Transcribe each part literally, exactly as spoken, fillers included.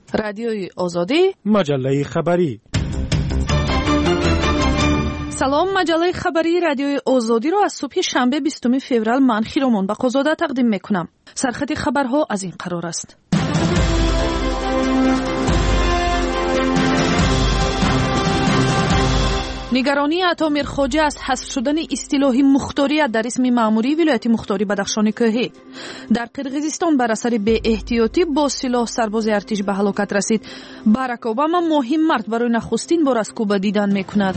رادیوی آزادی، مجله خبری. سلام، مجله خبری رادیوی آزادی رو از صبح شنبه بیستم فوریه من خیرمان بقازاده تقدیم میکنم. سرخط خبرها از این قرار است. نگرانی عطا میرخواجه از حذف شدن اصطلاح مختاریت در اسم مأموری ولایت مختاری بدخشان کوهی. در قرقیزستان بر اثر بی احتیاطی با سلاح سرباز ارتش به هلاکت رسید. باراک اوباما مهم مرد برای نخستین بار از کوبا دیدن میکند.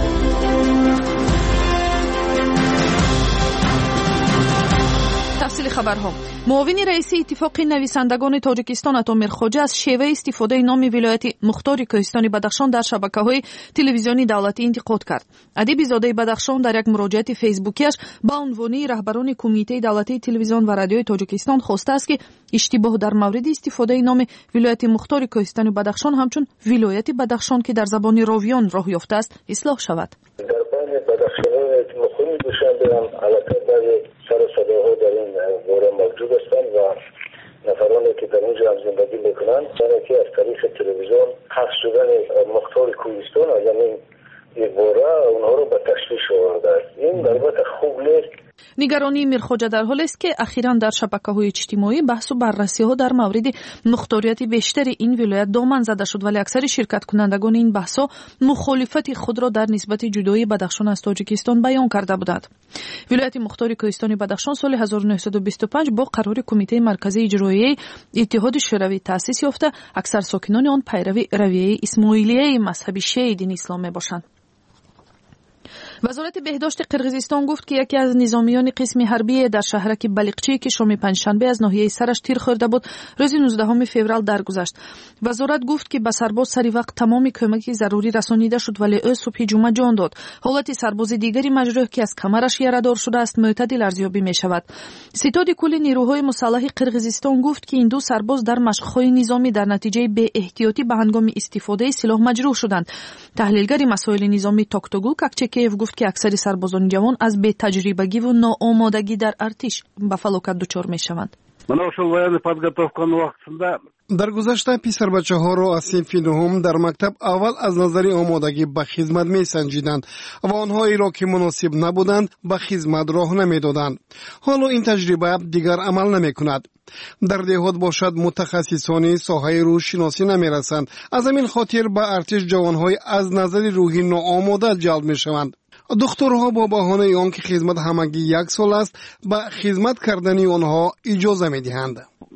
تفصیل خبرها. معاون رئیس اتفاق نویسندگان تاجیکستان عطا میرخواجه از شیوه استفاده نام ولایت مختاری کوهستانی بدخشان در شبکه‌های تلویزیونی دولتی انتقاد کرد. ادیب زاده بدخشان در یک مراجعه فیسبوکیش با عنوان رهبران کمیته دولتی تلویزیون و رادیوی تاجیکستان خواسته است که اشتباه در مورد استفاده نام ولایت مختاری کوهستانی بدخشان همچون ولایت بدخشان که در زبان راویان راه یافته است اصلاح شود. در بین بدخشان مخونی دوشنبه هم علاقه برای سر صداها در این باره موجود هستند و نفرانی که در اونجا هم زندگی میکنند یعنی که از طریق تلویزیون حذف شدن مختار کوهستان یعنی این باره اونها رو به تشویش آورده است. این البته خوب نیست. نگرانی میرخواجه در حالی است که اخیراً در شبکه‌های اجتماعی بحث و بررسی‌ها در مورد مختاریت بیشتر این ولایت دامن زده شد، ولی اکثر شرکت کنندگان این بحث‌ها مخالفت خود را در نسبت جدایی بدخشان از تاجیکستان بیان کرده بودند. ولایت مختاری کوهستانی بدخشان سال هزار و نهصد و بیست و پنج با قرار کمیته مرکزی اجرایی اتحاد شوروی تأسیس یافته، اکثر ساکنان آن پیروی رویه اسماعیلیه مذهبی شیعه دین اسلام میباشند. وزارت بهداشت قرقیزستان گفت که یکی از نظامیان قسم حربی در شهرک بلیقچی که شام پنجشنبه از ناحیه سرش تیر خورده بود روز نوزدهم فوریه درگذشت. وزارت گفت که به سرباز سری وقت تمام کمک ضروری رسانیده شد، ولی او صبح جمعه جان داد. حالت سرباز دیگری مجروح که از کمرش یره‌دار شده است معتدل ارزیابی می شود. ستاد کل نیروهای مسلح قرقیزستان گفت که این دو سرباز در مشق‌های نظامی در نتیجه بی احتیاطی به هنگام استفاده سلاح مجروح شدند. تحلیلگر مسائل نظامی توکتوگو کاکچکیف گفت که اکثر سربازان جوان از بی تجربگی و ناآمادگی در ارتش به فلاکت دچار میشوند. در گذشته پسر بچه ها را از صنف نهم در مکتب اول از نظر آمادگی به خدمت می سنجیدند و آنهایی را که مناسب نبودند به خدمت راه نمی دادند. حالا این تجربه دیگر عمل نمی کند. در دهات باشد متخصصان ساحه روزشناسی نمی رسند. از همین خاطر به ارتش جوانهای از نظر روحی ناآماده جلب می شوند. دکترها با بهانه آنکه خدمت همگی یک سال است به خدمت کردن آنها اجازه می دهند.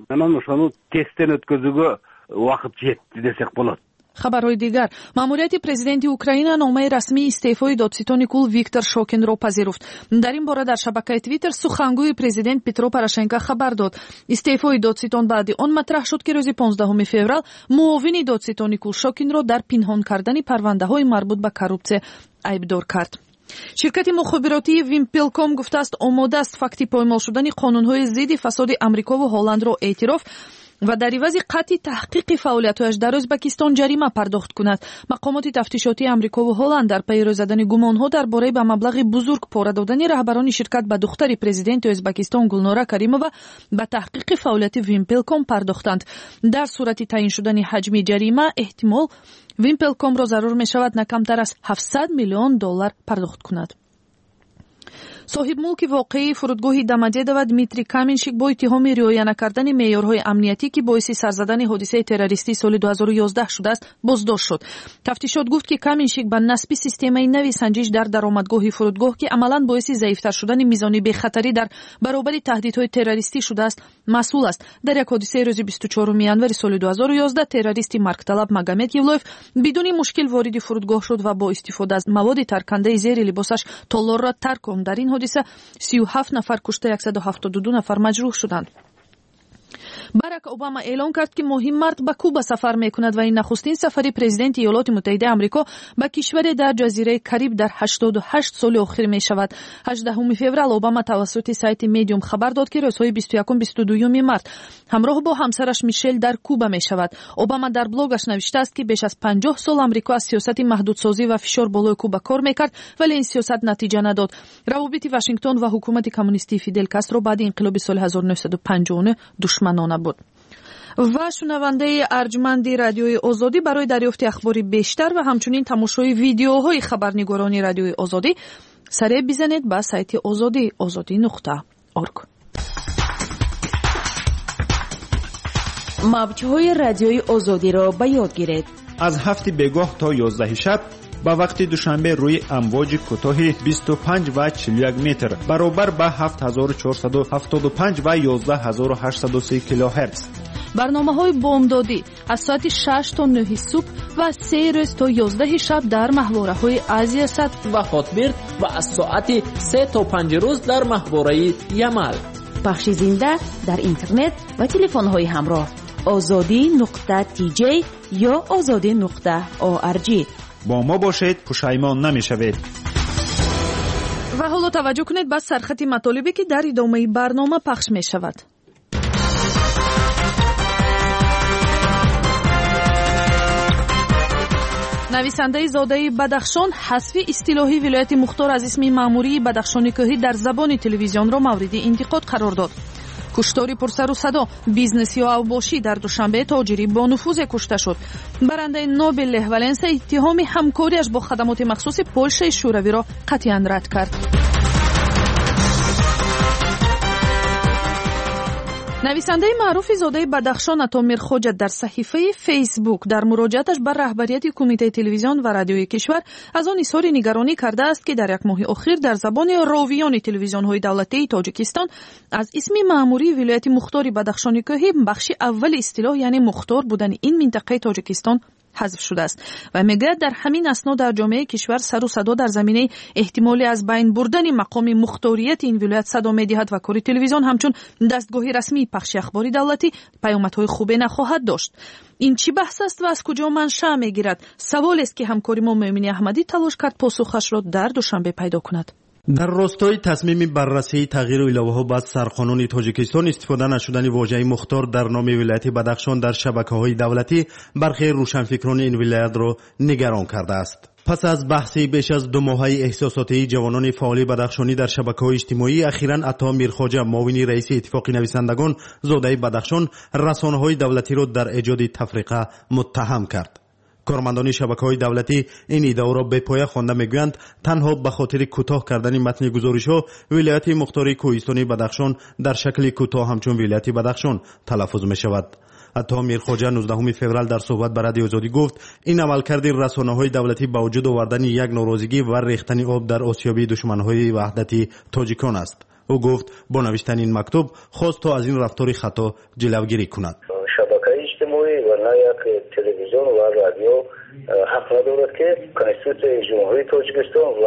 خبرهای دیگر. ماموریت پرزیدنت اوکراین نامه رسمی استعفای دادستان کل ویکتور شوکین را پذیرفت. در این باره در شبکه توییتر سخنگوی پرزیدنت پترو پروشنکو خبر داد. استعفای دادستان بعد آن مطرح شد که روز پانزدهم فوریه معاون دادستان کل شوکین را در پنهان کردن پرونده‌های مربوط به کورپسیون ایبدار کرد. شرکت مخابراتی ویمپلکام گفته است آماده است فکتی پایمال شدن قانون‌های ضد فساد آمریکا و هلند را اعتراف و در عوض قطع تحقیق فعالیت‌هایش در ازبکستان جریمه پرداخت کند. مقامات تفتیشاتی آمریکا و هلند در پی روی زدن گمان‌ها درباره به مبلغ بزرگ پاره دادن رهبران شرکت به دختر پرزیدنت ازبکستان گلناره کریمووا به تحقیق فعالیت ویمپلکام پرداختند. در صورت تعیین شدن حجم جریمه احتمال ویمپلکام را ضرور می شود نه کمتر از هفتصد میلیون دلار پرداخت کند. صاحب ملک واقعی فرودگاه دمجده و دمیتری کامینشیک با اتهام رعایت نکردن معیارهای امنیتی که باعث سر زدن حادثه تروریستی سال دو هزار و یازده شده است بازداشت شد. تفتیشات گفت که کامینشیک به نسبی سیستم نوی سنجش در درآمدگاه فرودگاه که عملاً باعث ضعیف‌تر شدن میزان بی خطری در برابر تهدیدهای تروریستی شده است مسئول است. در یک حادثه روز بیست و چهارم ژانویه سال دو هزار و یازده تروریستی مرگ‌طلب مگامد یولوف بدون مشکل وارد فرودگاه شد و با استفاده از مواد ترکنده زیر لباسش تالار را ترک کرد. در این حادثه سی و هفت نفر کشته صد و هفتاد و دو نفر مجروح شدند. باراک اوباما اعلام کرد که مهم مرد به کوبا سفر میکند و این نخستین سفری پرزیدنت ایالات متحده آمریکا به کشور در جزیره کریب در هشتاد و هشت سال اخیر می شود. هجدهم فوریه اوباما توسط سایت میدیوم خبر داد که روزهای بیست و یکم بیست و دوم مارس همراه با همسرش میشل در کوبا می شود. اوباما در بلاگش نوشته است که بیش از پنجاه سال آمریکا از سیاست محدودسازی و فشار بالای کوبا کار میکرد ولی این سیاست نتیجه نداد. روابط واشنگتن و حکومت کمونیستی فیدل کاسترو بعد انقلاب سال هزار و نهصد و پنجاه دشمنانه بود. و شنونده ارجمند رادیوی آزادی برای دریافت اخبار بیشتر و همچنین تماشای ویدیوهای خبرنگاران رادیوی آزادی سریع بزنید به سایت آزادی آزادی نقطه اورگ. موج‌های رادیوی آزادی را به یاد گیرید. از هفت بیگاه تا یازده شب با وقت دوشنبه روی امواج کوتاه بیست و پنج و چهل و یک متر برابر با هفت هزار و چهارصد و هفتاد و پنج و یازده هزار و هشتصد و سه کیلوهرتز. برنامه‌های بامدادی از ساعت شش تا نه صبح و سه روز تا یازده شب در محوره‌های آسیا صد و خاطبرد و از ساعت سه تا پنج روز در محوره یمل. پخش زنده در اینترنت و تلفن‌های همراه آزادی نقطه تی جی یا آزادی نقطه او ار جی. با ما باشید، پشیمان نمی‌شوید. و حالا توجه کنید به سرخط مطالبی که در ادامه برنامه پخش می‌شود. نویسنده زاده بدخشان حذف اصطلاحی ولایت مختار از اسم مأموری بدخشان کوهی در زبان تلویزیون را مورد انتقاد قرار داد. کشتاری پرسر و صدا بیزنسی و اوباشی در دوشنبه تاجری با نفوذ کشته شد. برنده نوبل له ولنس اتهام همکاریش با خدمات مخصوص پولش شوروی را قطعاً رد کرد. نویسنده معروف زاده بدخشان عطا میرخواجه در صحیفه فیسبوک در مراجعتش بر رهبریت کمیته تلویزیون و رادیوی کشور از آن اظهار نگرانی کرده است که در یک ماه اخیر در زبان راویان تلویزیون‌های دولتی تاجیکستان از اسم مأموری ولایت مختار بدخشان کوهی بخش اول اصطلاح یعنی مختار بودن این منطقه تاجیکستان حذف شده است و میگوید در همین اسنا در جامعه کشور سر و صدا در زمینه احتمالی از بین بردن مقام مختاریت این ولایت صدا می‌دهد و کار تلویزیون همچون دستگاه رسمی پخش اخباری دولتی پیامدهای خوبی نخواهد داشت. این چی بحث است و از کجا منشأ میگیرد؟ سوال است که همکاری ما مومنی احمدی تلاش کرد پاسخش را در دوشنبه پیدا کند. در راستای تصمیم بررسی تغییر الهه‌ها بعد سرقانون تاجیکستان استفاده نشدن واژه مختار در نام ولایت بدخشان در شبکه‌های دولتی برخی روشنفکران این ولایت را نگران کرده است. پس از بحثی بیش از دو ماهه احساساتی جوانان فعال بدخشانی در شبکه‌های اجتماعی اخیراً عطا میرخواجه معاون رئیس اتفاق نویسندگان زاده بدخشان رسانه‌های دولتی را در ایجاد تفرقه متهم کرد. کارمندان شبکه‌های دولتی این ادعا را به پایه خوانده میگویند تنها به خاطر کوتاه کردن متن گزارش‌ها ولایت مختار کوهستانی بدخشان در شکل کوتاه همچون ولایت بدخشان تلفظ می‌شود. عطا میرخواجه نوزدهم فوریه در صحبت با رادیو آزادی گفت این عملکرد رسانه‌های دولتی با وجود آوردن یک ناراضگی و ریختن آب در آسیابی دشمن‌های وحدتی تاجیکان است. او گفت با نوشتن این مکتوب خواست تا از این رفتار خطا جلوگیری کند. شبکه اجتماعی و نه یک تلویزیون و رادیو حق ندارد که کنستیتوسیون جمهوری تاجیکستان و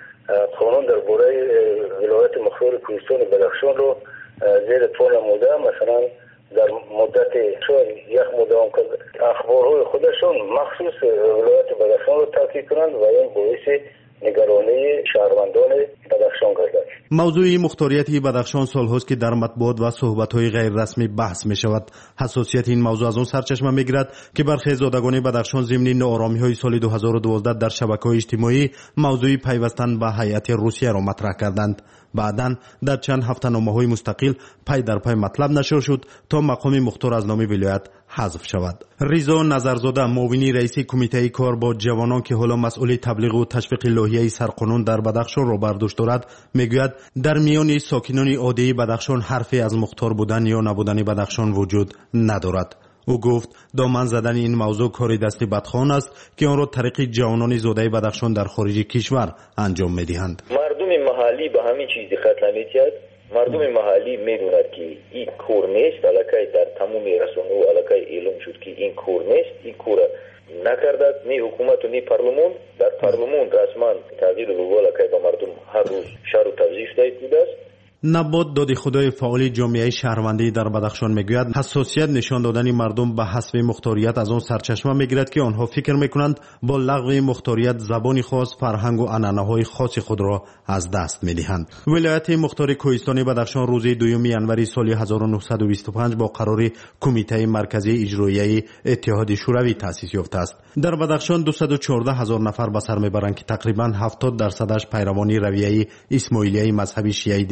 قانون درباره ولایت مختار کوهستان بدخشان رو زیر پا نموده مثلا در مدت شاید یک مدام اخبارهای خودشون مخصوص ولایت بدخشان رو تاکید کنند و این باعث نگرانی شهروندان بدخشان گردد. موضوع مختاریت بدخشان سالهاست که در مطبوعات و صحبت‌های غیر رسمی بحث می‌شود. حساسیت این موضوع از آن سرچشمه می‌گیرد که برخی زادگان بدخشان ضمن ناآرامی‌های سال دو هزار و دوازده در شبکه‌های اجتماعی موضوع پیوستن به هیئت روسیه را مطرح کردند. بعداً در چند هفته‌نامه‌های مستقل پی در پی مطلب نشر شد تا مقام مختار از نام ولایت حذف شود. رضا نظرزاده معاون رئیس کمیته کار با جوانان که حالا مسئول تبلیغ و تشویق لایحه سرقانون در بدخشان را بر دوش دارد میگوید در میان ساکنان عادی بدخشان حرفی از مختار بودن یا نبودن بدخشان وجود ندارد. او گفت دامن زدن این موضوع کار دست بدخوان است که آن را طریق جوانان زاده بدخشان در خارج کشور انجام میدهند. مردم محلی به همین چیز دقت نمی‌کرد. مردم محلی میدوند که این کور نیست، الکی در تمام رسانه و الکی اعلام شد که این کور نیست، این کور نکرده نی حکومت و نی پارلمان. در پارلمان رسما تغییر رو الکی به مردم هر روز شهر و توضیح داده بوده است. نبات دادی خدای فعال جامعه شهروندی در بدخشان میگوید حساسیت نشان دادن مردم به حذف مختاریت از آن سرچشمه میگیرد که آنها فکر میکنند با لغو مختاریت زبانی خاص، فرهنگ و عنعنه‌های خاص خود را از دست میدهند. ولایت مختار کوهستانی بدخشان روز دوم ژانویه سال هزار و نهصد و بیست و پنج با قرار کمیته مرکزی اجرایی اتحاد شوروی تأسیس یافته است. در بدخشان دویست و چهارده هزار نفر به سر میبرند که تقریبا هفتاد درصدش پیروان رویه اسماعیلیه مذهبی شیعه دین اسلام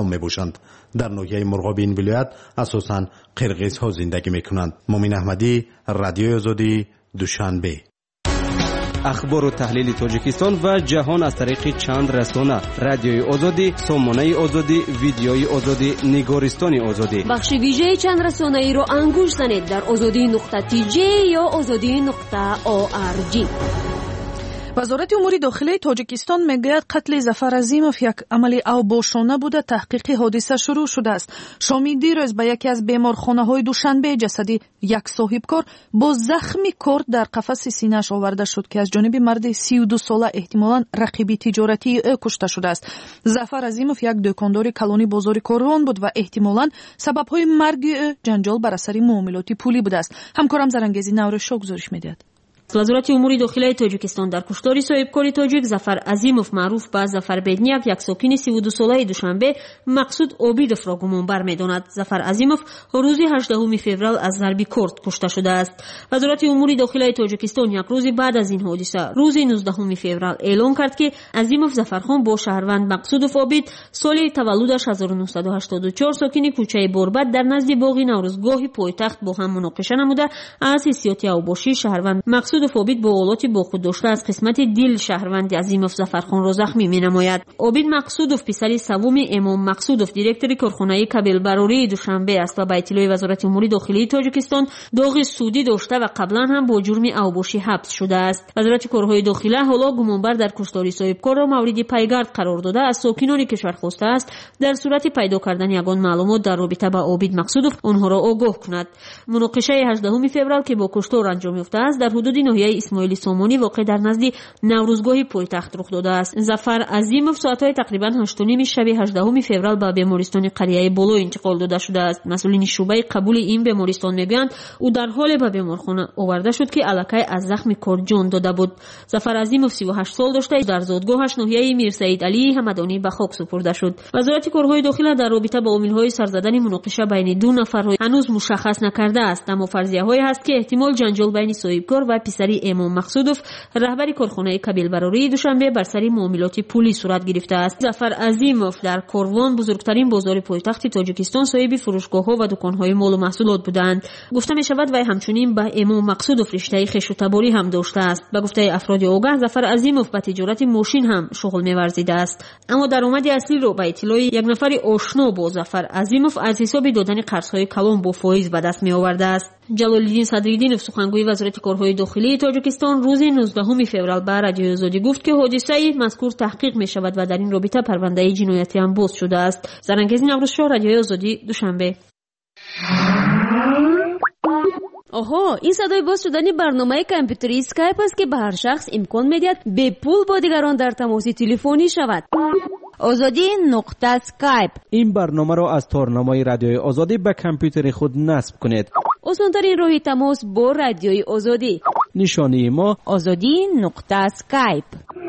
نام میبوشند. در ناحیه مرغاب این ولایت اساساً قرقیزها زندگی میکنند. مومن احمدی، رادیوی آزادی، دوشنبه. اخبار و تحلیل تاجیکستان و جهان از طریق چند رسانه: رادیوی آزادی، سامانه آزادی، ویدیوی آزادی، نگارستان آزادی. بخش ویژه چند رسانه ای را انگوش زنید در آزادی نقطه تی جی یا آزادی نقطه او آر جی. وزارت امور داخلی تاجیکستان میگوید قتل ظفر عظیموف یک عمل اوباشانه بوده. تحقیق حادثه شروع شده است. شامی دیروز به یکی از بیمارخانه‌های دوشنبه جسدی یک صاحبکار با زخم کرد در قفس سینه‌اش آورده شد که از جانب مرد سی و دو ساله احتمالاً رقیب تجارتی او کشته شده است. ظفر عظیموف یک دکاندار کلانی بازار کاروان بود و احتمالاً سبب‌های مرگ او جنجال بر اثر معاملات پولی بوده است. همکارم زرنگیزی نورشو گزارش می‌دهد. وزارت امور داخلی تاجیکستان در کشتار صاحبکار تاجیک ظفر عظیموف معروف به ظفر بدنیک یک ساکن سی و دو ساله دوشنبه مقصود عابیدوف را گمانبر می‌داند. ظفر عظیموف روز هجدهم فوریه از ضرب کرد کشته شده است. وزارت امور داخلی تاجیکستان یک روز بعد از این حادثه روز نوزدهم فوریه اعلام کرد که عظیموف ظفرخان با شهروند مقصودوف عابید سال تولدش هزار و نهصد و هشتاد و چهار ساکن کوچه بوربت در نزد باغ نوروزگاه پایتخت با هم مناقشه نموده از حیثیت اوباشی شهروند مقصود عابید با آلاتی با خود داشته از قسمت دل شهروند عظیموف ظفرخان را زخمی می‌نماید. عابید مقصودوف پسر سوم امام مقصودوف دیرکتور کارخانه کابل براری دوشنبه است و به اطلاع وزارت امور داخلی تاجیکستان داغ سودی داشته و قبلا هم با جرم اوباشی حبس شده است. وزارت کارهای داخلی حالا گمانبر در کشتار صاحبکار را مورد پیگرد قرار داده از ساکنان کشور خواسته است در صورت پیدا کردن یگان معلومات در رابطه با عابید مقصودوف آنها را آگاه کند. مناقشه هجدهم فوریه که با کشتار انجام یافته است در حدود ناحیه اسماعیلی سامانی واقع در نزد نوروزگاه پایتخت رخ داده است. ظفر عظیموف ساعت‌های تقریباً هشت و نیم شب هجدهم فوریه به بیمارستان قریه بولو انتقال داده شده است. مسئولین شعبه قبول این بیمارستان میگویند او در حال به بیمارخانه آورده شد که الکی از زخم کرد جان داده بود. ظفر عظیموف سی و هشت سال داشته در زادگاهش ناحیه میرسعید علی همدانی به خاک سپرده شد. وزارت کارهای داخلی در رابطه با عامل‌های سرزدن مناقشه بین دو نفر هنوز مشخص نکرده است، اما فرضیه‌هایی هست که احتمال جنجال بین صاحبکار و پسری امام مقصودوف رهبر کارخانه کابل براری دوشنبه بر سر معاملات پولی صورت گرفته است. ظفر عظیموف در کاروان بزرگترین بازار پایتخت تاجیکستان صاحب فروشگاه‌ها و دکان‌های مال و محصولات بودند. گفته می‌شود وی همچنین با امام مقصودوف رشته خویش و تباری هم داشته است. به گفته افراد آگاه ظفر عظیموف به تجارت ماشین هم شغل می‌ورزیده است، اما درآمد اصلی را به اطلاع یک نفر آشنا با ظفر عظیموف از حساب دادن قرض‌های کلان با فایز به دست می‌آورده است. جلال‌الدین صدرالدینov سخنگوی وزارت کارهای داخلی تاجیکستان روز نوزدهم فوریه به رادیوی آزادی گفت که حادثه مذکور تحقیق می شود و در این رابطه پرونده جنایتی هم باز شده است. زرنگیز نوروزشاه، رادیوی آزادی، دوشنبه. آها، این صدای باز شدن برنامه کامپیوتری اسکایپ است که به هر شخص امکان می‌دهد به پول با دیگران در تماس تلفنی شود. آزادی نقطه اسکایپ. این برنامه را از تارنمای رادیوی آزادی به کامپیوتر خود نصب کنید. آسان‌ترین راه تماس با رادیوی آزادی. نشانی ما آزادی نقطه اسکایپ.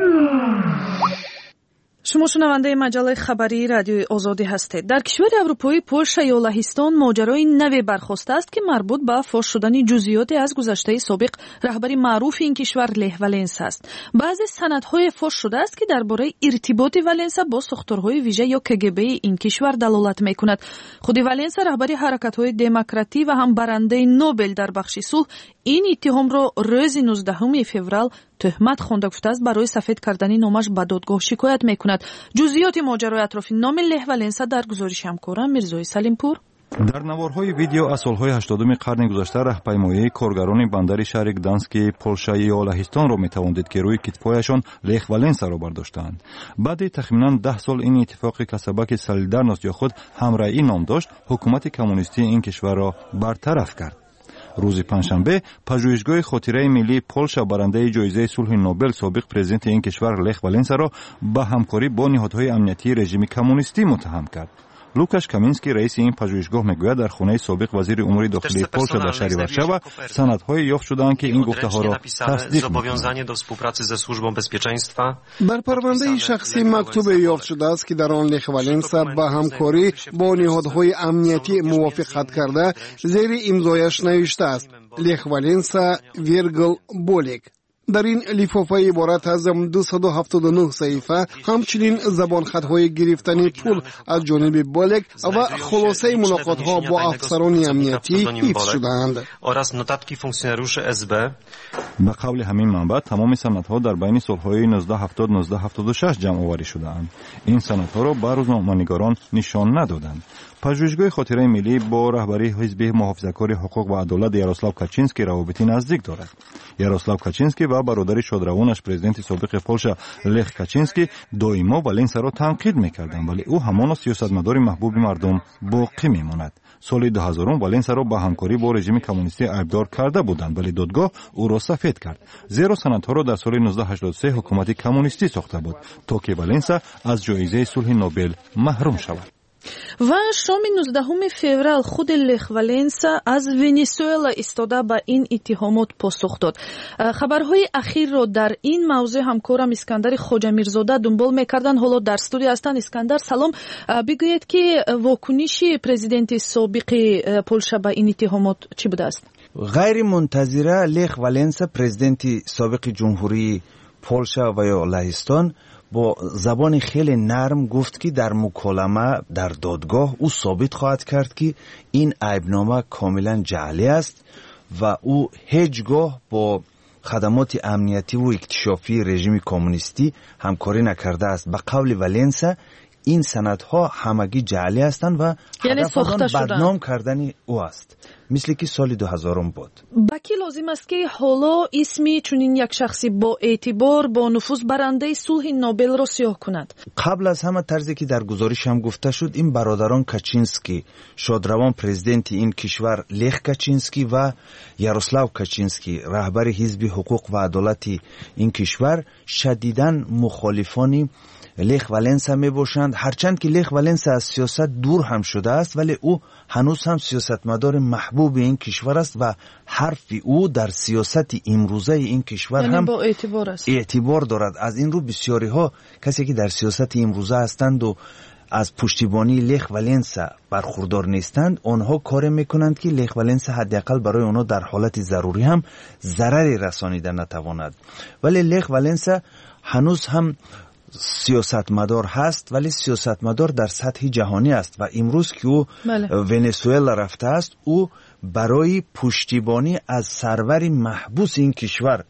شما شنونده مجله خبری رادیوی آزادی هستید. در کشور اروپایی پولشا یا لهستان ماجرای نوی برخاسته است که مربوط به فاش شدن جزئیاتی از گذشته سابق رهبری معروف این کشور لح والنسا است. بعضی سندهای فاش شده است که درباره ارتباط والنسا با ساختارهای ویژه یا کگبی این کشور دلالت می‌کند. خود والنسا رهبری حرکت‌های دموکراتی و هم برنده نوبل در بخش صلح این اتهام را روز نوزدهم فوریه تهمت خوانده گفته است برای سفید کردن نامش به دادگاه شکایت میکند. جزئیات ماجرای اطراف نام لح والنسا در گزارش همکارم میرزای سلیمپور. در نوارهای ویدیو از سالهای هشتادم قرن گذشته رهپیمایی کارگران بندر شهر گدانسک پولشا یا لهستان را میتواندید که روی کتفایشان لح والنسا را برداشتند. بعد تقریبا ده سال این اتفاق کسبک سالیدارنوست یا خود همراهی نام داشت، حکومت کمونیستی این کشور را برطرف کرد. روز پنجشنبه پژوهشگاه خاطره ملی پولشا برنده جایزه صلح نوبل سابق پرزیدنت این کشور لح والنسا را به همکاری با نهادهای امنیتی رژیم کمونیستی متهم کرد. لوکاش کامینسکی رئیس این پژوهشگاه میگوید در خانه سابق وزیر امور داخلی پولشا در شهر ورشاوا سندهای یافت شدند که این گفته‌ها را تصدیق می‌کنند. در پرونده شخصی مکتوب یافت شده است که در آن لح والنسا به همکاری با نهادهای امنیتی موافقت کرده زیر امضایش نوشته است لح والنسا ویرگل بولک. در این لیفافه عبارت از دویست و هفتاد و نه صحیفه همچنین زبان خطهای گرفتن پول از جانب بالغ و خلاصه ملاقات ها با افسران امنیتی حفظ شدند. به قول همین منبع تمام سندها در بین سالهای نوزده هفتاد تا نوزده هفتاد و شش جمع آوری شدند. این سندها را به روزنامه‌نگاران نشان ندادند. پژوهشگاه خاطره ملی با رهبری حزب محافظه‌کار حقوق و عدالت یاروسلاو کاچینسکی روابطی نزدیک دارد. یاروسلاو کاچینسکی و برادر شادروانش پرزیدنت سابق پولشا لخ کاچینسکی دائما ولنسا را تنقید می‌کردند، ولی او همان سیاستمدار محبوب مردم باقی می‌ماند. سال دو هزار ولنسا را به همکاری با رژیم کمونیستی ایبدار کرده بودند، ولی دادگاه او را سفید کرد، زیرا سندها را در سال نوزده هشتاد و سه حکومت کمونیستی ساخته بود تا که ولنسا از جایزه صلح نوبل محروم شود. و شام نوزدهم فеврал خود لخ ولنسا از ونزوئلا ایستاده به این اتهامات پاسخ داد. خبرهای اخیر را در این موضوع همکارم اسکندر خواجه میرزاده دنبال میکردن. حالا در استودیو هستند. اسکندر سلام، بگویید که واکنش پرزیدنت سابق پولشا به این اتهامات چی بوده است؟ غیر منتظره لخ ولنسا پرزیدنت سابق جمهوری پولشا و یا لهستان با زبان خیلی نرم گفت که در مکالمه در دادگاه او ثابت خواهد کرد که این عیبنامه کاملا جعلی است و او هیچگاه با خدمات امنیتی و اکتشافی رژیم کمونیستی همکاری نکرده است. به قول ولنسا این سندها همگی جعلی هستند و هدف آن بدنام کردن او است، مثل که سال دو هزارم بود. باکی لازم است که حالا اسمی چنین یک شخصی با اعتبار با نفوذ برنده صلح نوبل را سیاه کند؟ قبل از همه طرزی که در گزارش هم گفته شد، این برادران کاچینسکی، شادروان پرزیدنت این کشور لخ کاچینسکی و یاروسلاو کاچینسکی رهبر حزب حقوق و عدالت این کشور شدیداً مخالفانی لخ ولنسا می باشند. هرچند که لخ ولنسا از سیاست دور هم شده است، ولی او هنوز هم سیاستمدار محبوب این کشور است و حرف او در سیاست امروزه این کشور یعنی هم با اعتبار است. اعتبار دارد. از این رو بسیاری ها کسی که در سیاست امروزه هستند و از پشتیبانی لخ ولنسا برخوردار نیستند، آنها کار میکنند که لخ ولنسا حداقل برای آنها در حالت ضروری هم ضرری رسانیده نتواند. ولی لخ ولنسا هنوز هم سیاستمدار هست، ولی سیاستمدار در سطح جهانی است و امروز که او بله. ونزوئلا رفته است، او برای پشتیبانی از سرور محبوس این کشور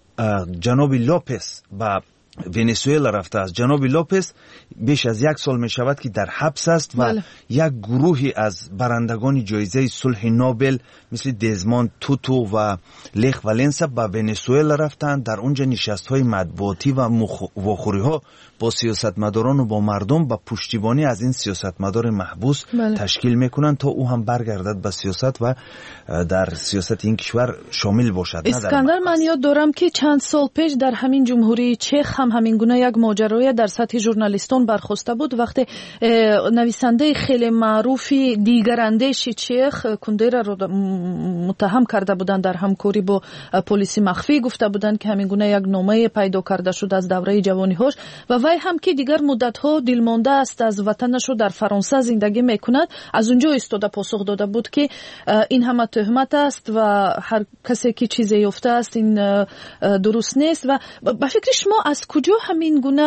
جناب لوپس و ونزوئلا رفته است. جناب لوپس بیش از یک سال می شود که در حبس است و بله. یک گروهی از برندگان جایزه صلح نوبل مثل دزموند توتو و لخ ولنسا به ونزوئلا رفتند. در اونجا نشست های مطبوعاتی و مخوری ها با سیاستمداران و با مردم با پشتیبانی از این سیاستمدار محبوس بله. تشکیل میکنند تا او هم برگردد به سیاست و در سیاست این کشور شامل باشد. اسکندر، من یاد دارم که چند سال پیش در همین جمهوری چخ هم همین گونه یک ماجرای در سطح ژورنالیستان برخواسته بود، وقتی نویسنده خیلی معروفی دیگراندیش چخ کوندرا را متهم کرده بودند در همکاری با پلیس مخفی. گفته بودند که همین گونه یک نامه پیدا کرده شد از دوره جوانی‌هاش و وی هم که دیگر مدت‌ها دلمانده است از وطنش رو در فرانسه زندگی میکند، از اونجا ایستاده پاسخ داده بود که این همه تهمت است و هر کسی که چیزی یافته است این درست نیست. و به فکر شما از کجا همین گونه،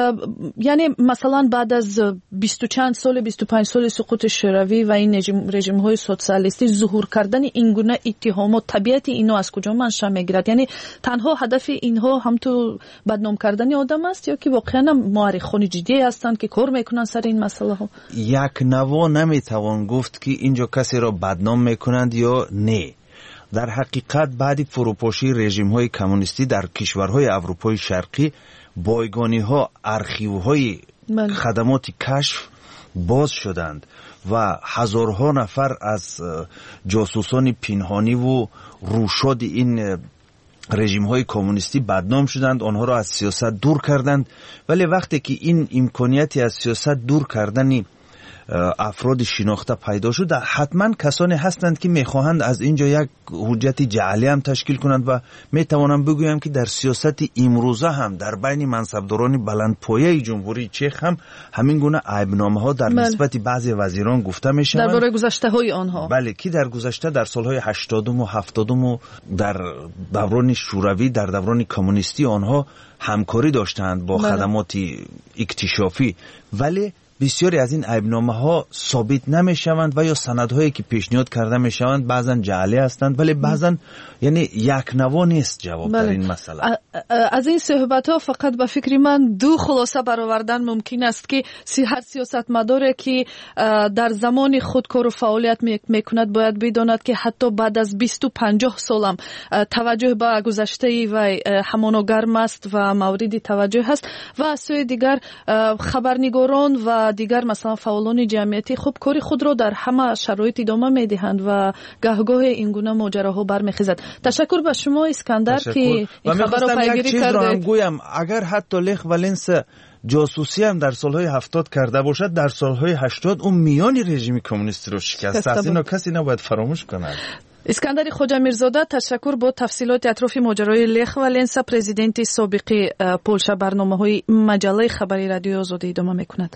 یعنی مثلا بعد از بیست و چند سال بیست و پنج سال سقوط شوروی و این رژیم های سوسیالیستی ظهور کردن این گونه اتهامات، طبیعت اینو از کجا منشأ میگیرد؟ یعنی تنها هدف اینها هم تو بدنام کردن آدم است یا که واقعا مورخان جدی هستند که کار میکنن سر این مسئله ها؟ یک نوا نمیتوان گفت که اینجا کسی را بدنام میکنند یا نه. در حقیقت بعد فروپاشی رژیم های کمونیستی در کشورهای اروپای شرقی بایگانی ها، ارخیو های خدمات کشف باز شدند و هزارها نفر از جاسوسان پنهانی و روشاد این رژیم های کمونیستی بدنام شدند، آنها را از سیاست دور کردند. ولی وقتی که این امکانیتی از سیاست دور کردن افراد شناخته پیدا شد، حتما کسانی هستند که میخواهند از اینجا یک حجت جعلی هم تشکیل کنند و میتوانم بگویم که در سیاست امروزه هم در بین منصبداران بلندپایه جمهوری چک هم همین گونه عیبنامه ها در نسبت بعضی وزیران گفته میشوند درباره گذشته های آنها. بله، که در گذشته در سالهای هشتادم و هفتادم و در دوران شوروی، در دوران کمونیستی آنها همکاری داشتند با بله. خدمات اکتشافی، ولی بسیاری از این عیبنامه ها ثابت نمی شوند و یا سندهایی که پیشنهاد کرده می شوند بعضا جعلی هستند، ولی بعضا یعنی یک نوا نیست جواب بله. در این مسئله. از این صحبت ها فقط به فکر من دو خلاصه برآوردن ممکن است که هر سیاستمداری که در زمان خود کار و فعالیت میکند باید بداند که حتی بعد از بیست و پنجاه سالم توجه به گذشته و همانا گرم است و مورد توجه است و از سوی دیگر خبرنگاران و دیگر مثلا فعالان جمعیتی خوب کاری خود را در همه شرایط ادامه میدهند و گهگاه این گونه ماجراها برمیخیزد. تشکر به شما اسکندر تشکر. که این خبر را پیگیری کردید. گویم اگر حتی لخ ولنس جاسوسی هم در سالهای هفتاد کرده باشد، در سالهای هشتاد اون میان رژیم کمونیستی رو شکست است. اینو کسی نباید فراموش کند. اسکندر خوجا میرزاده، تشکر. با تفصیلات اطراف ماجرای لخ ولنسا، پرزیدنت سابق پولشا برنامه‌های مجله خبری رادیو آزادی ادامه میکند.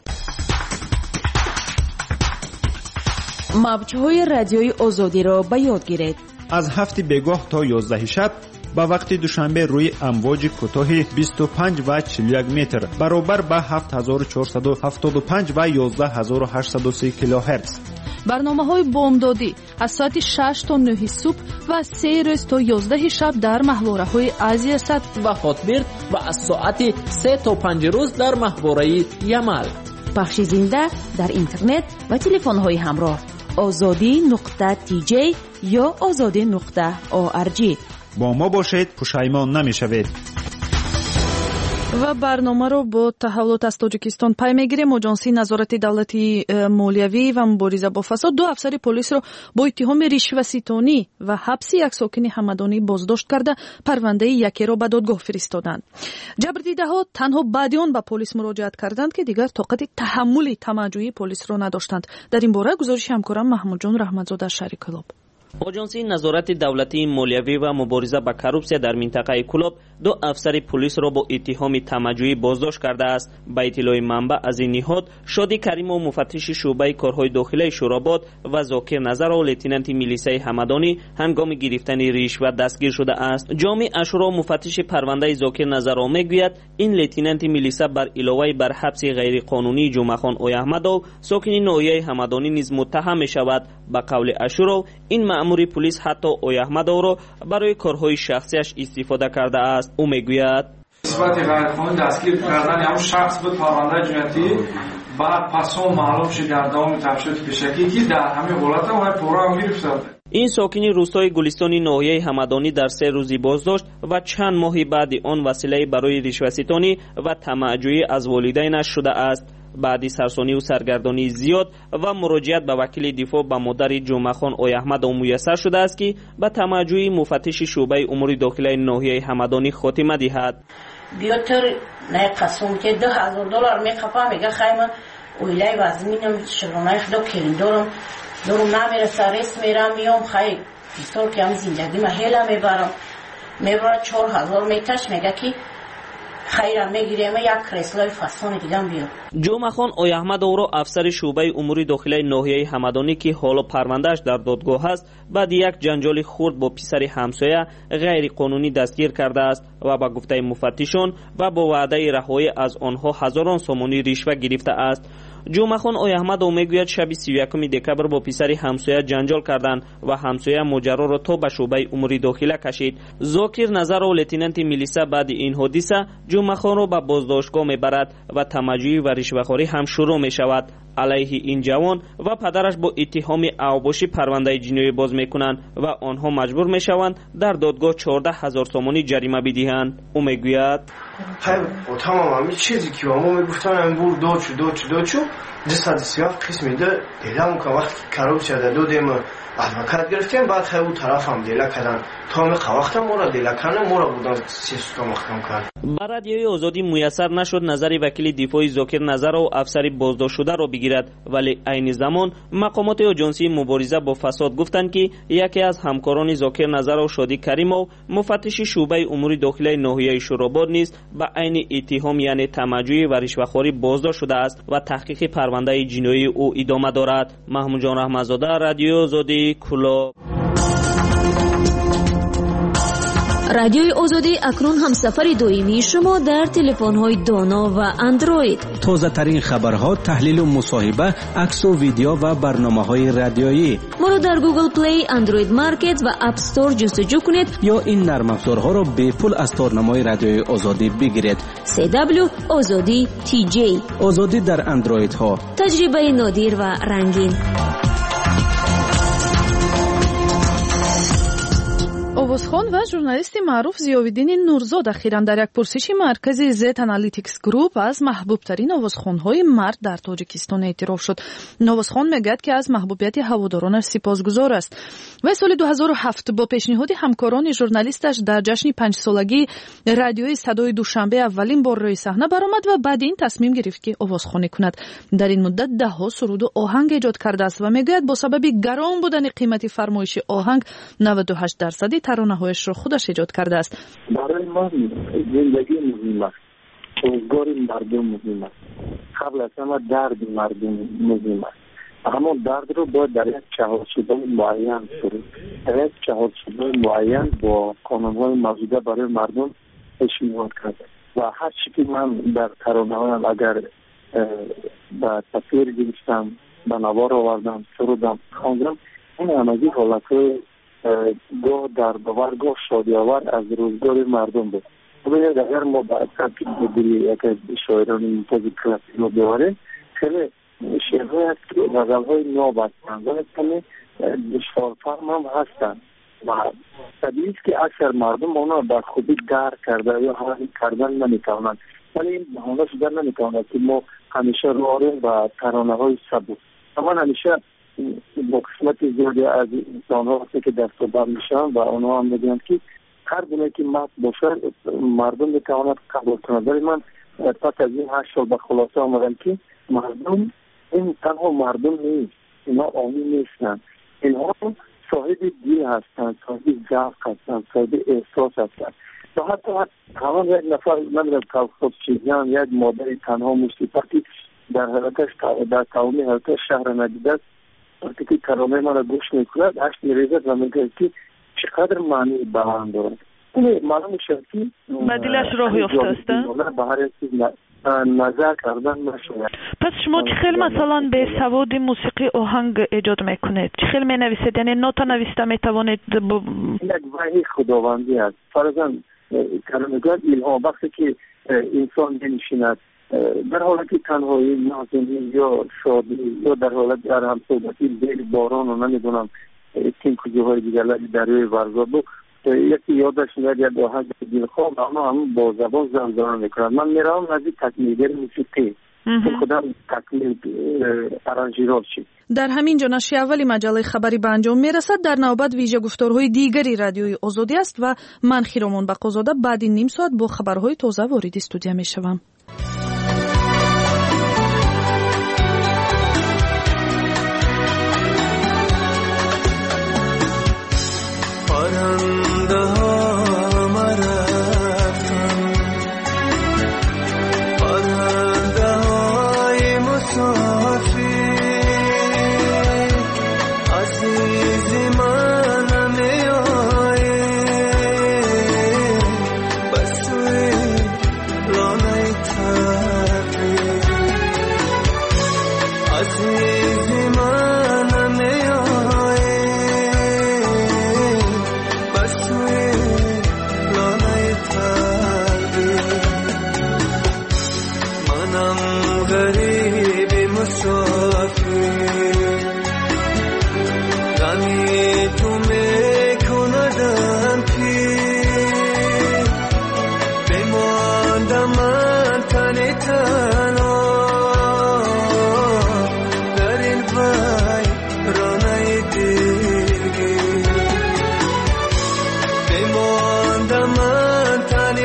موج‌های رادیوی آزادی را به یاد گیرید. از هفت بگاه تا یازده شب با وقت دوشنبه روی امواج کوتاه بیست و پنج و چهل و یک متر برابر با هفت هزار و چهارصد و هفتاد و پنج و یازده هزار و هشتصد و سی کیلوهرتز. برنامه های بامدادی از ساعت شش تا نه صبح و سه روز تا یازده شب در محوره های آزیا صد و خاطبرد و از ساعت سه تا پنج روز در محوره یمل. پخش زنده در اینترنت و تلفن های همراه آزادی نقطه تی جی یا آزادی نقطه او ار جی. با ما باشید، پشیمان نمیشوید. و برنامه رو با تحولات از تاجیکستان پی میگیریم. آژانس نظارت دولتی مالیوی و مبارزه با فساد دو افسر پلیس رو با اتهام رشوه‌ستانی و حبس یک ساکن همدانی بازداشت کرده پرونده یکی رو به دادگاه فرستادند. جبردیده‌ها تنها بعد آن به پلیس مراجعت کردند که دیگر طاقت تحمل طمع‌جویی پلیس رو نداشتند. در این باره گزارش همکارم محمود جان رحمتزاده شریک کلاب. آژانس نظارت دولتی مالیوی و مبارزه با کروپسیا در منطقه کلاب دو افسر پلیس را با اتهام طمع‌جویی بازداشت کرده است. با اطلاع منبع از این نهاد، شادی کریم و مفتش شعبه کارهای داخلی شوراباد و ذاکر نظر و لیتنانت میلیسای همدانی هنگام گرفتن رشوه دستگیر شده است. جامی اشورا مفتش پرونده ذاکر نظر میگوید این لیتنانت میلیسا بر علاوه بر حبس غیر قانونی جمعخان اوی احمدو ساکن ناحیه همدانی نیز متهم می شود. با قول اشورا این مأمور پلیس حتی اوی احمدو را برای کارهای شخصیش استفاده کرده است. او میگوید نسبت غیرقانونی دستگیر کردن همون شخص به پرونده جنایتی بعد پسون معلوم شد در دام تفشیات پیشکی که در همین حالت هم پورا گرفته. این ساکنی روستای گلستانی ناحیه همدانی در سه روزی بازداشت و چند ماهی بعد آن وسیله برای رشوه‌ستانی و طمع‌جویی از والدینش شده است. بعدی سرسانی و سرگردانی زیاد و مراجعت به وکیل دفاع به مادر جمعخان اوی احمد میسر شده است که به طمع‌جویی مفتش شعبه امور داخلی ناحیه همدانی خاتمه دهد. بیاتر نه قسم که ده هزار دلار میخوام میگه خیلی اویلای وزمینم شغلای خدا کریم دارم دارم نمیرسه رس میرم میام خیلی بیستار که هم زندگی ما هیله میبرم میبرم چهار هزار میتش میگه که خیرم میگیریم یک کرسلای فسان دیگه بیار. جمعخان اوی احمد او را افسر شعبه امور داخلی ناحیه همدانی که حالا پروندهش در دادگاه است بعد یک جنجال خرد با پسر همسایه غیر قانونی دستگیر کرده است و با گفته مفتشان و با وعده رهایی از آنها هزاران سومانی رشوه گرفته است. جمعخان اوی احمد او میگوید شب سی و یکم دکبر با پسر همسایه جنجال کردند و همسایه ماجرا را تا به شعبه امور داخلی کشید. ذاکر نظر و لیتنانت میلیسا بعد این حادثه جمعخان را به بازداشتگاه میبرد و طمع‌جویی و رشوه‌خواری هم شروع می شود. علیه این جوان و پدرش با اتهام اوباشی پرونده جنایی باز میکنند و آنها مجبور میشوند در دادگاه چهارده هزار تومانی جریمه بدهند. او میگوید خیلی با تمام همین چیزی که ما میگفتن هم بور دو چو دو چو دو چو جسد سیاه قسمی ده دیلم که وقت کروب شده دو دیم ادوکات گرفتیم بعد خیلی طرف هم دیله کردن تا می خواه مورا دیله کنه مورا بودن سیستم محکم کرد. با رادیوی آزادی میسر نشد نظر وکیل دفاعی ذاکر نظر و افسر بازداشت شده را بگیرد، ولی عین زمان مقامات آژانسی مبارزه با فساد گفتند که یکی از همکاران ذاکر نظر و شادی کریمو مفتش شعبه امور داخلی ناحیه شوراباد نیز به عین اتهام یعنی تمجید و رشوه‌خواری بازداشت شده است و تحقیق پرونده جنایی او ادامه دارد. محمود جان رحمت‌زاده، رادیو آزادی، کلو. رادیوی آزادی اکنون همسفر دائمی شما در تلفن‌های دانا و اندروید. تازه ترین خبرها، تحلیل و مصاحبه، عکس و ویدیو و برنامه‌های رادیویی. ما را در گوگل پلی، اندروید مارکت و اپ استور جستجو کنید یا این نرم افزارها را به پول از تارنمای رادیوی آزادی بگیرید. سی دبلیو آزادی تی جی. آزادی در اندروید ها. تجربه نادر و رنگین. овозхон ва журналисти маъруф зиёвиддини нурзод ахиран дар як пурсиши маркази Z Analytics Group аз маҳбубтарин овозхонҳои мард дар тоҷикистон эътироф шуд. овозхон мегӯяд ки аз маҳбубияти ҳаводоронаш сипосгузор аст. вай соли ду ҳазору ҳафт бо пешниҳоди ҳамкорони журналисташ дар ҷашни панҷсолагии радиои Садои Душанбе аввалин бор рӯи саҳна баромад ва баъди ин тасмим гирифт ки овозхонӣ кунад. дар ин муддат даҳҳо суруду оҳанг эҷод кардааст ва мегӯяд бо сабаби гарон будани қимати фармоиши оҳанг наваду ҳашт дарсади таронаҳояшро худаш эҷод кардааст. барои ман зиндагӣ муҳим аст, рӯзгори мардум муҳим аст, қабл аз ҳама дарди мардум муҳим аст. ҳамон дардро бояд дар як чаҳорчӯбаи муайян сурид, дар як чаҳорчӯбаи муайян бо қонунҳои мавҷуда барои мардум пешниҳод кард. ва ҳар чӣ ки ман дар таронаҳоям агар ба тафсир гирифтам, ба навор овардам, сурудам, хондам, ин ҳамагӣ ҳолатҳои гоҳ дардовар, гоҳ шодиовар аз рӯзгори мардум буд. бубинед агар мо ба дили яке аз шоирони мумтози классикро беварем, хеле шеърҳое аст ки ғазалҳои ноб ҳастанд, вале каме душворфаҳм ҳам ҳастанд. ва табиист ки аксар мардум онро ба хубӣ дарк карда ё ҳазм кардан наметавонанд. вале ин баҳона шуда наметавонад ки мо ҳамеша роҳорем ба таронаҳои сабук. ман ҳамеша با قسمت زیادی از انسان ها وقتی که دست و بر میشن و اونها هم میگن که هر گونه که مات باشه مردم میتواند قبول کنند. ولی من پس از این هشت سال به خلاصه آمدم که مردم این تنها مردم نیست، اینا آمی نیستن، اینها صاحب دل هستند، صاحب ذوق هستند، صاحب احساس هستند. و حتی همان یک نفر نمیدونم توسط چیزیان یک مادر تنها موسیقی در حالتش در قومی حالتش شهر ندیده است، وقتی که کلامه ما را گوش میکند اشک میریزد و میگه که چقدر معنی بلند دارد. این معلوم شد که به دلش راهی افتاده به هر چیز نظر کردن نشود. پس شما چه خیلی مثلا به سواد موسیقی آهنگ ایجاد میکنید؟ چه خیلی مینویسید؟ یعنی نوتا نوشته میتوانید؟ ب... یک وحی خداوندی است. فرضاً کلمگان الهام وقتی که انسان بنشیند در حالتی تنهایی، نازنین یا شادی یا در حالت در هم صحبتی زیر باران و نمیدونم تین کجاهای دیگر دریای ورزا بود یکی یادش میاد یک آهنگ دلخواه اما هم با زبان زمزمه میکنند. من میروم نزدیک تکمیلگر موسیقی خودم تکمیل ارانژیرور شد. در همین جا نشر اولی مجله خبری به انجام میرسد. در نوبت ویژه گفتارهای دیگری رادیوی آزادی است و من خیرامان بقازاده بعد این نیم ساعت با خبرهای تازه وارد استودیو میشوم. Night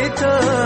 تو